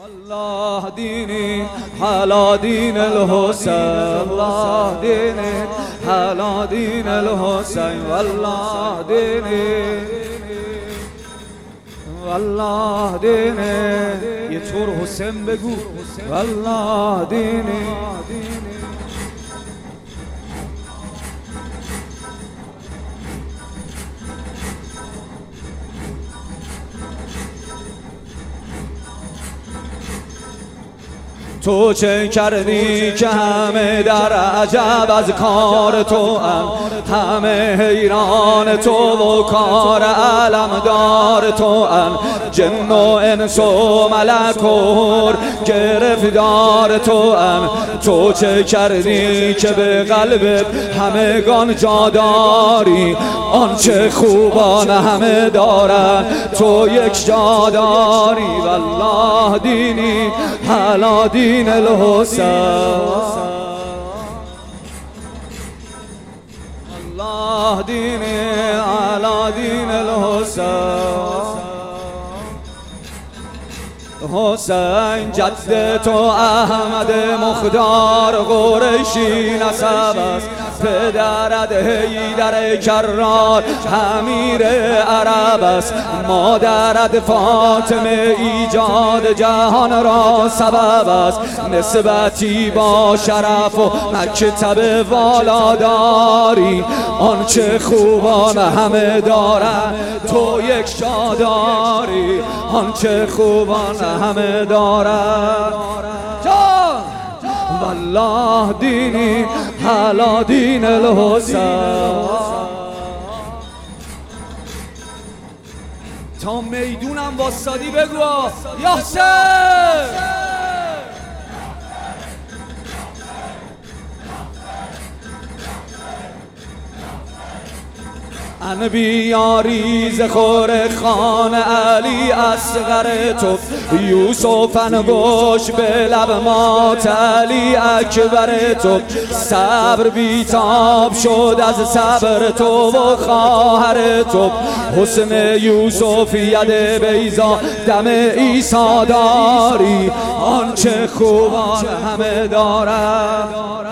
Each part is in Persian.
والله ديني على دين الحسين، والله ديني على دين الحسين، والله ديني والله ديني. یه طور حسین بگو والله ديني. تو چه کردی که همه در عجب از کار تو هم، همه حیران تو و کار علمدار تو هم، جن و انس و ملک و گرفتار تو هم. تو چه کردی که به قلبت همگان جا داری، آنچه خوبان همه دارن تو یک جا داری. والله دینی علی دین الحسین، الله دینی علی دین الحسین. حسین جد تو احمد مختار قریشی نسب است، پدرت حیدر کرار امیر عرب است، مادرت فاطمه ایجاد جهان را سبب است. نسبتی با شرف و مکتب والا داری، آنچه خوبان همه دارن تو یک جا داری، آنچه خوبان همه دارن. والله دینی علی دین الحسین. تا میدونم واسادی بگو یا حسین. انبیا ریز خور خان علی اصغر تو، یوسف انگوش به لب مات علی اکبر تو. صبر بیتاب شد از صبر تو و خواهر تو، حسن یوسف ید بیضا دم عیسی داری، آنچه خوبان همه دارن،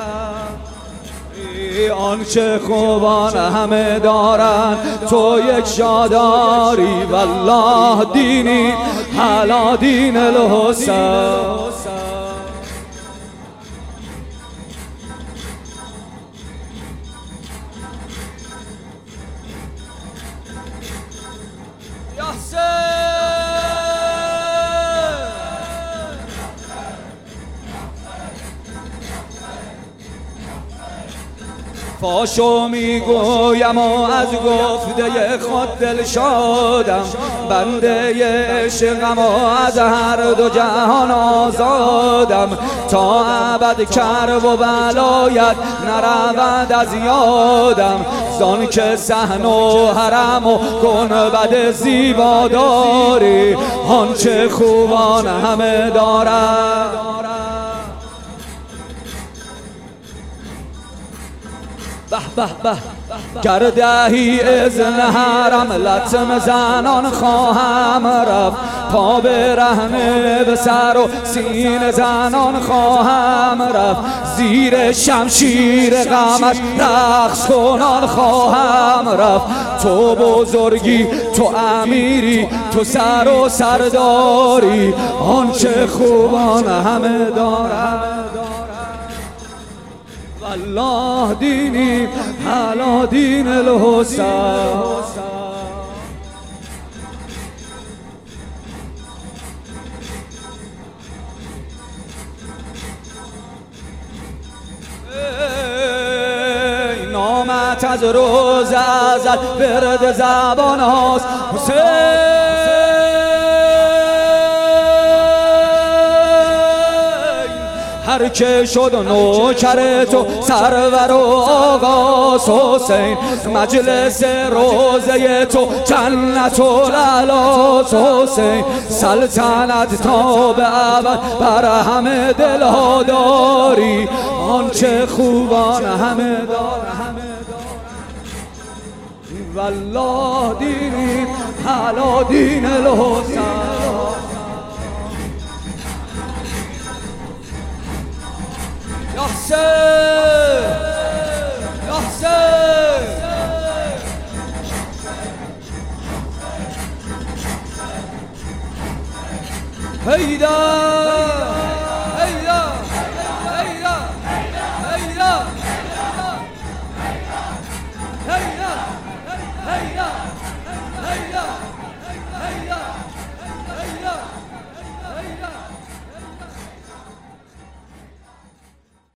آنچه خوبان همه دارن تو یک جا داری. والله دینی علی دین الحسین. پاشو میگویم و از گفته خود دل شادم، بنده عشقم و از هر دو جهان آزادم. تا ابد کرب و بلایت نرود از یادم، زان که صحن و حرم و گنبد زیبا داری، آنچه خوبان همه دارن. به به به گردهی اذن حرم لطم زنان خواهم رفت، پا برهنه به سر و سین زنان خواهم رفت، زیر شمشیر غمش رقص کنان خواهم رفت. تو بزرگی تو امیری تو سر و سرداری، آنچه خوبان همه دارن. والله دینی علی دین الحسین. نامت از روز ازل برد زبان هاست حسین. هر که شد نوکر تو سرور و آغاز حسین، مجلس روزه تو جنت و الاعلی حسین. سلطنت تا به ابد بر همه دلها داری، آنچه خوبان همه دارن. والله دینی علی دین الحسین. حسین